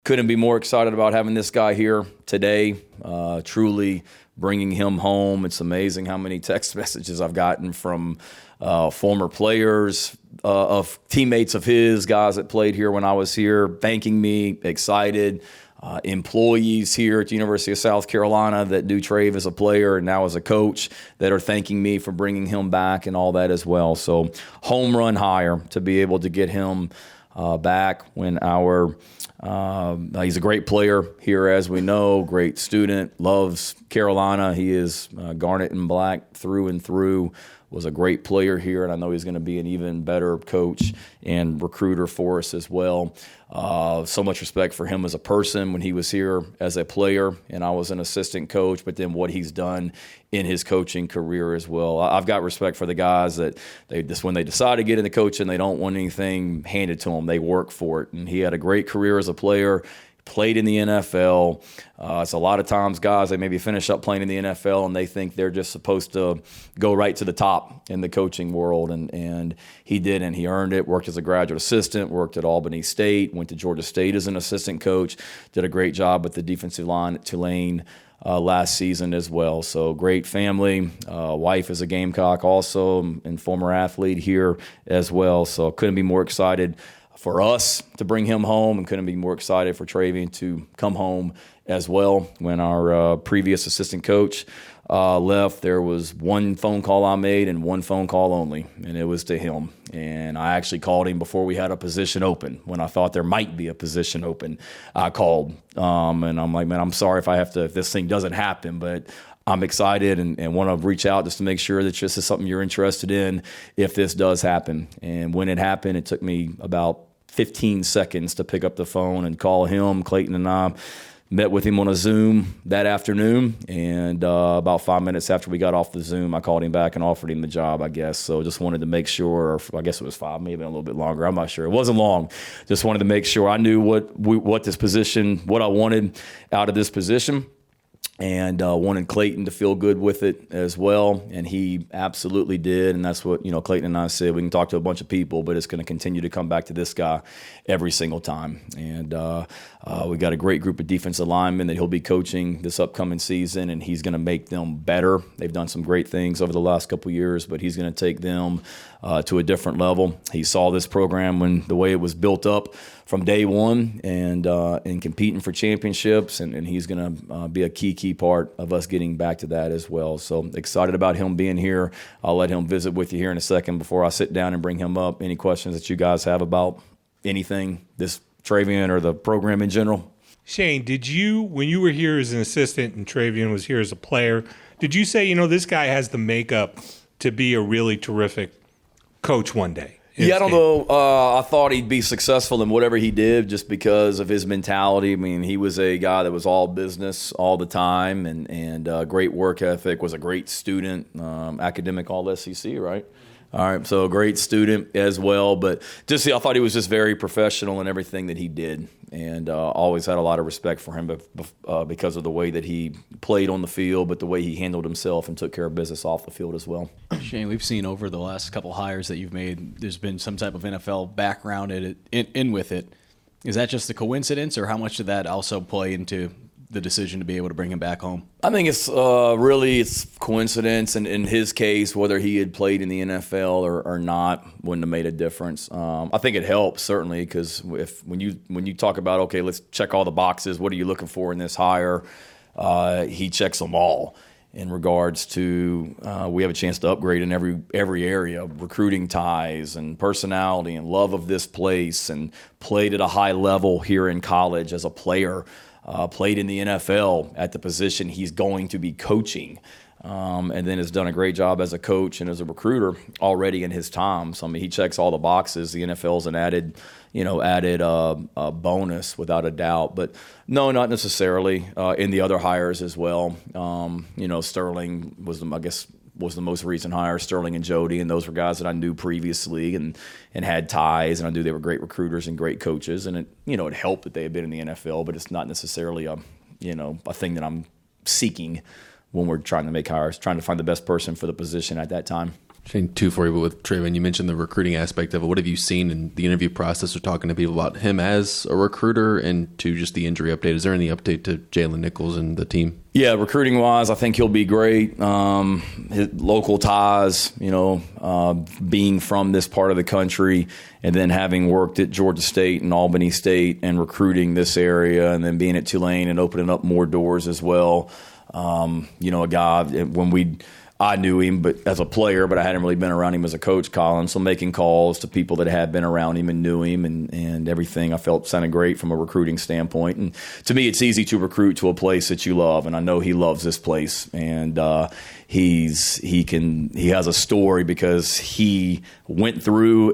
Couldn't be more excited about having this guy here today, truly bringing him home. It's amazing how many text messages I've gotten from former players, of teammates of his, guys that played here when I was here, thanking me, excited. Employees here at the University of South Carolina that knew Trave as a player and now as a coach that are thanking me for bringing him back and all that as well. So home run hire to be able to get him back when he's a great player here, as we know, great student, loves Carolina. He is Garnet and Black through and through, was a great player here, and I know he's going to be an even better coach and recruiter for us as well. So much respect for him as a person when he was here as a player, and I was an assistant coach, but then what he's done in his coaching career as well. I've got respect for the guys that when they decide to get into coaching, they don't want anything handed to them. They work for it, and he had a great career as a player. Played in the NFL. It's a lot of times guys, they maybe finish up playing in the NFL and they think they're just supposed to go right to the top in the coaching world, and he didn't. He earned it, worked as a graduate assistant, worked at Albany State, went to Georgia State as an assistant coach, did a great job with the defensive line at Tulane last season as well. So great family. Wife is a Gamecock also and former athlete here as well. So couldn't be more excited for us to bring him home, and couldn't be more excited for Travian to come home as well. When our previous assistant coach left, there was one phone call I made and one phone call only, and it was to him. And I actually called him before we had a position open. When I thought there might be a position open, I called. And I'm like, man, I'm sorry if this thing doesn't happen, but I'm excited and want to reach out just to make sure that this is something you're interested in if this does happen. And when it happened, it took me about 15 seconds to pick up the phone and call him. Clayton and I met with him on a Zoom that afternoon, and about 5 minutes after we got off the Zoom, I called him back and offered him the job, I guess. So just wanted to make sure, or I guess it was 5, maybe a little bit longer. I'm not sure. It wasn't long. Just wanted to make sure I knew what I wanted out of this position. And wanted Clayton to feel good with it as well, and he absolutely did. And that's what Clayton and I said. We can talk to a bunch of people, but it's going to continue to come back to this guy every single time. And we got a great group of defensive linemen that he'll be coaching this upcoming season, and he's going to make them better. They've done some great things over the last couple of years, but he's going to take them to a different level. He saw this program when the way it was built up from day one, and competing for championships, and he's going to be a key part of us getting back to that as well. So excited about him being here. I'll let him visit with you here in a second before I sit down and bring him up. Any questions that you guys have about anything, this Travian or the program in general? Shane, did you, when you were here as an assistant and Travian was here as a player, did you say, this guy has the makeup to be a really terrific coach one day? Yeah, I don't know. I thought he'd be successful in whatever he did just because of his mentality. I mean, he was a guy that was all business all the time, and great work ethic, was a great student, academic all SEC, right? All right, so a great student as well. But I thought he was just very professional in everything that he did, and always had a lot of respect for him because of the way that he played on the field, but the way he handled himself and took care of business off the field as well. Shane, we've seen over the last couple hires that you've made, there's been some type of NFL background in with it. Is that just a coincidence, or how much did that also play into the decision to be able to bring him back home? I think it's it's coincidence, and in his case, whether he had played in the NFL or not wouldn't have made a difference. I think it helps certainly, because when you talk about, okay, let's check all the boxes, what are you looking for in this hire? He checks them all in regards to we have a chance to upgrade in every area, recruiting ties and personality and love of this place, and played at a high level here in college as a player. Played in the NFL at the position he's going to be coaching, and then has done a great job as a coach and as a recruiter already in his time. So, I mean, he checks all the boxes. The NFL's an added bonus without a doubt. But no, not necessarily in the other hires as well. Sterling was the most recent hire, Sterling and Jody, and those were guys that I knew previously and had ties, and I knew they were great recruiters and great coaches, and it helped that they had been in the NFL, but it's not necessarily a thing that I'm seeking when we're trying to make hires, trying to find the best person for the position at that time. Shane, two for you, but with Travion, you mentioned the recruiting aspect of it. What have you seen in the interview process or talking to people about him as a recruiter, and to just the injury update? Is there any update to Jalen Nichols and the team? Yeah, recruiting wise, I think he'll be great. His local ties, being from this part of the country, and then having worked at Georgia State and Albany State and recruiting this area, and then being at Tulane and opening up more doors as well. A guy I knew him, but as a player, but I hadn't really been around him as a coach, Colin. So making calls to people that had been around him and knew him and everything, I felt sounded great from a recruiting standpoint. And to me, it's easy to recruit to a place that you love, and I know he loves this place. And he has a story because he went through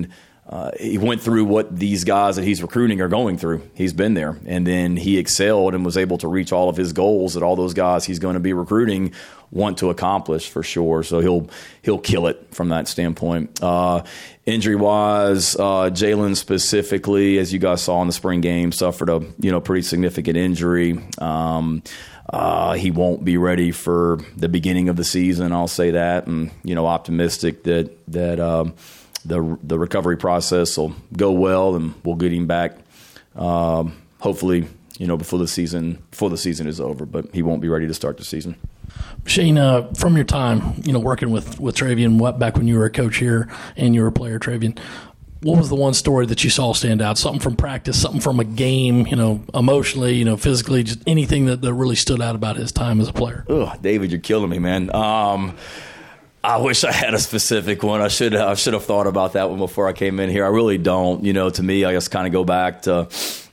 what these guys that he's recruiting are going through. He's been there, and then he excelled and was able to reach all of his goals that all those guys he's going to be recruiting want to accomplish for sure. So he'll kill it from that standpoint. Injury wise, Jalen specifically, as you guys saw in the spring game, suffered a pretty significant injury. He won't be ready for the beginning of the season. I'll say that, and optimistic that the recovery process will go well, and we'll get him back. Hopefully, before the season is over. But he won't be ready to start the season. Shane, from your time, working with Travion, back when you were a coach here and you were a player, Travion, what was the one story that you saw stand out? Something from practice, something from a game, emotionally, physically, just anything that really stood out about his time as a player? Oh, David, you're killing me, man. I wish I had a specific one. I should have thought about that one before I came in here. I really don't. To me, I just kind of go back to,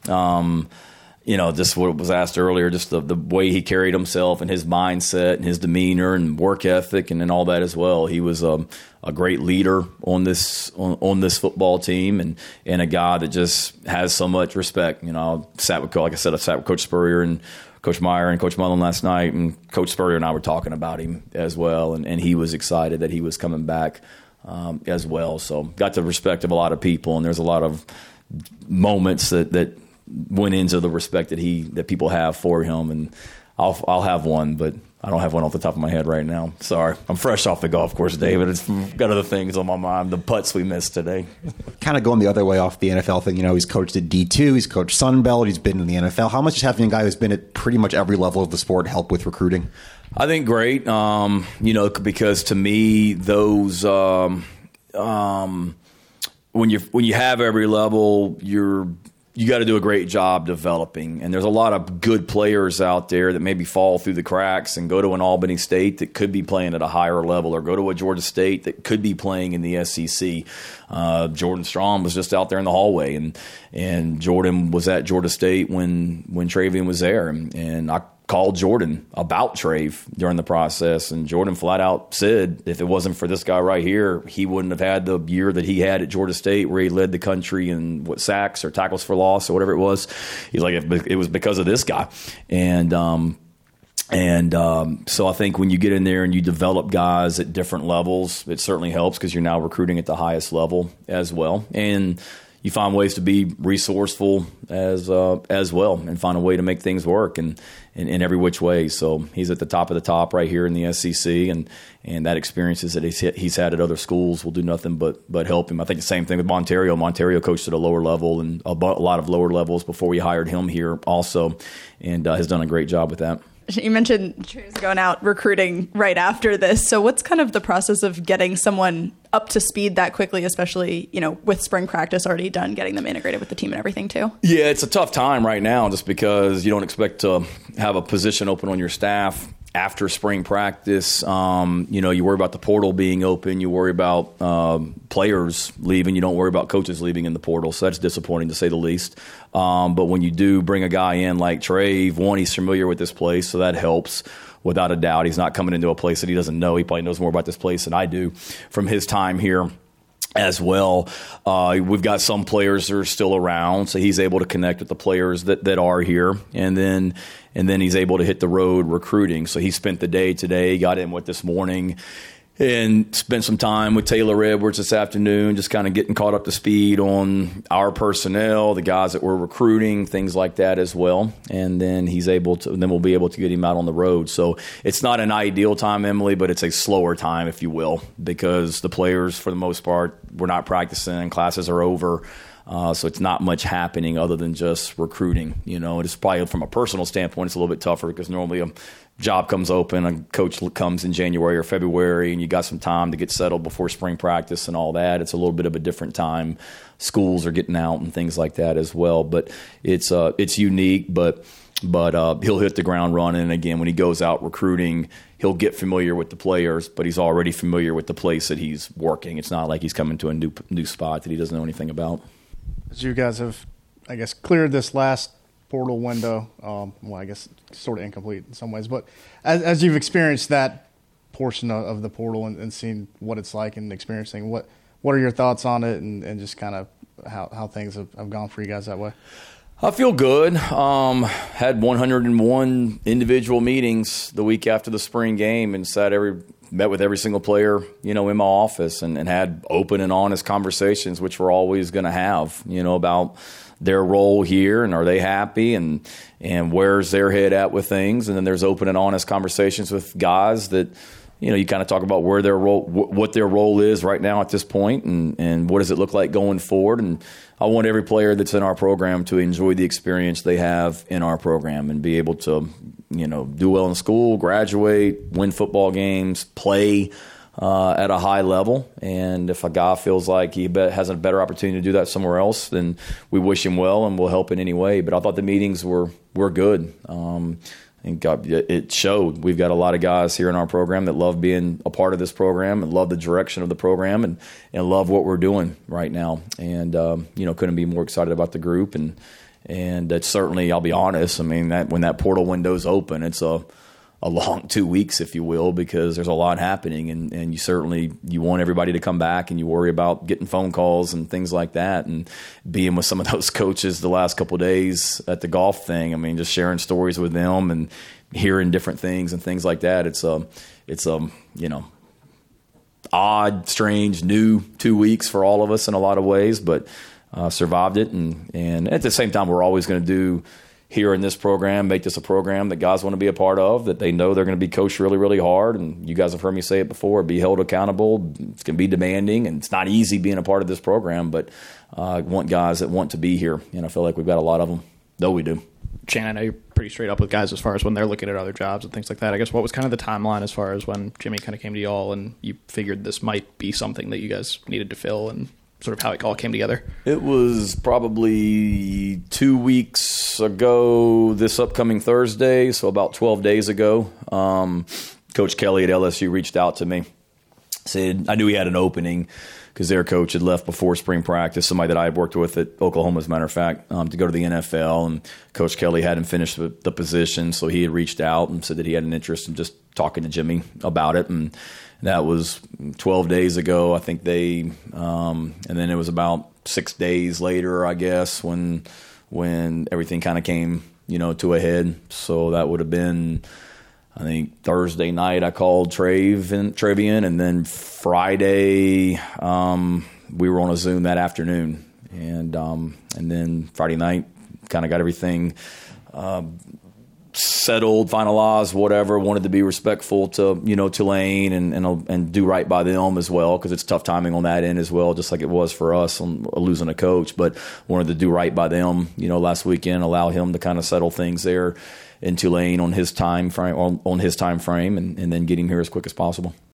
just what was asked earlier, just the way he carried himself and his mindset and his demeanor and work ethic and all that as well. He was a great leader on this football team and a guy that just has so much respect. I sat with Coach Spurrier and Coach Meyer and Coach Mullen last night, and Coach Spurrier and I were talking about him as well, and he was excited that he was coming back as well. So got the respect of a lot of people, and there's a lot of moments that went into the respect that people have for him, and I'll have one, but I don't have one off the top of my head right now. Sorry. I'm fresh off the golf course, David. It's got other things on my mind. The putts we missed today. Kind of going the other way off the NFL thing. He's coached at D2. He's coached Sun Belt. He's been in the NFL. How much is having a guy who's been at pretty much every level of the sport help with recruiting? I think great. Because to me, those when you have every level, you got to do a great job developing. And there's a lot of good players out there that maybe fall through the cracks and go to an Albany State that could be playing at a higher level, or go to a Georgia State that could be playing in the SEC. Jordan Strom was just out there in the hallway, and Jordan was at Georgia State when Travion was there. And I called Jordan about Trave during the process, and Jordan flat out said if it wasn't for this guy right here, he wouldn't have had the year that he had at Georgia State, where he led the country in sacks or tackles for loss or whatever it was. He's like, it was because of this guy. And so I think when you get in there and you develop guys at different levels, it certainly helps, because you're now recruiting at the highest level as well. And you find ways to be resourceful as well, and find a way to make things work in every which way. So he's at the top of the top right here in the SEC, and that experiences that he's had at other schools will do nothing but help him. I think the same thing with Montario. Montario coached at a lower level and a lot of lower levels before we hired him here also, and has done a great job with that. You mentioned Trave's going out recruiting right after this. So what's kind of the process of getting someone up to speed that quickly, especially, with spring practice already done, getting them integrated with the team and everything too? Yeah, it's a tough time right now, just because you don't expect to have a position open on your staff after spring practice. You worry about the portal being open. You worry about players leaving. You don't worry about coaches leaving in the portal. So that's disappointing, to say the least. But when you do bring a guy in like Trave, one, he's familiar with this place, so that helps without a doubt. He's not coming into a place that he doesn't know. He probably knows more about this place than I do from his time here as well. We've got some players that are still around, so he's able to connect with the players that are here, and then he's able to hit the road recruiting. So he spent the day today, got in with this morning, and spent some time with Taylor Edwards this afternoon, just kind of getting caught up to speed on our personnel, the guys that we're recruiting, things like that as well. And then we'll be able to get him out on the road. So it's not an ideal time, Emily, but it's a slower time, if you will, because the players, for the most part, we're not practicing, classes are over. So it's not much happening other than just recruiting. It's probably from a personal standpoint, it's a little bit tougher because normally a job comes open, a coach comes in January or February, and you got some time to get settled before spring practice and all that. It's a little bit of a different time. Schools are getting out and things like that as well. But it's unique, but he'll hit the ground running. And again, when he goes out recruiting, he'll get familiar with the players, but he's already familiar with the place that he's working. It's not like he's coming to a new spot that he doesn't know anything about. As you guys have, I guess, cleared this last portal window, I guess sort of incomplete in some ways, but as you've experienced that portion of the portal and seen what it's like and experiencing, what are your thoughts on it and just kind of how things have gone for you guys that way? I feel good. Had 101 individual meetings the week after the spring game and met with every single player, in my office and had open and honest conversations, which we're always going to have, about their role here and are they happy and where's their head at with things. And then there's open and honest conversations with guys that, you kind of talk about where their role, what their role is right now at this point and what does it look like going forward. And I want every player that's in our program to enjoy the experience they have in our program and be able to, do well in school, graduate, win football games, play at a high level. And if a guy feels like he has a better opportunity to do that somewhere else, then we wish him well and we'll help in any way. But I thought the meetings were good. And it showed. We've got a lot of guys here in our program that love being a part of this program and love the direction of the program and love what we're doing right now. And, couldn't be more excited about the group. And it's certainly, I'll be honest, when that portal window's open, it's a long 2 weeks, if you will, because there's a lot happening. And you want everybody to come back and you worry about getting phone calls and things like that. And being with some of those coaches the last couple of days at the golf thing, just sharing stories with them and hearing different things and things like that. It's odd, strange, new 2 weeks for all of us in a lot of ways, but survived it. And at the same time, we're always going to do here in this program, make this a program that guys want to be a part of, that they know they're going to be coached really, really hard. And you guys have heard me say it before, be held accountable. It's going to be demanding, and it's not easy being a part of this program, but I want guys that want to be here. And I feel like we've got a lot of them, though we do. Shane, I know you're pretty straight up with guys as far as when they're looking at other jobs and things like that. I guess what was kind of the timeline as far as when Jimmy kind of came to y'all and you figured this might be something that you guys needed to fill and sort of how it all came together? It was probably 2 weeks ago this upcoming Thursday, so about 12 days ago. Coach Kelly at LSU reached out to me. Said I knew he had an opening because their coach had left before spring practice, somebody that I had worked with at Oklahoma, as a matter of fact, to go to the NFL. And Coach Kelly hadn't finished the position, so he had reached out and said that he had an interest in just talking to Jimmy about it. And that was 12 days ago. I think and then it was about 6 days later, I guess, when everything kind of came, to a head. So that would have been, I think, Thursday night I called Travian, and then Friday we were on a Zoom that afternoon. And then Friday night kind of got everything settled, finalized, whatever. Wanted to be respectful to Tulane and do right by them as well, because it's tough timing on that end as well, just like it was for us on losing a coach. But wanted to do right by them, last weekend, allow him to kind of settle things there in Tulane on his time frame, and then get him here as quick as possible.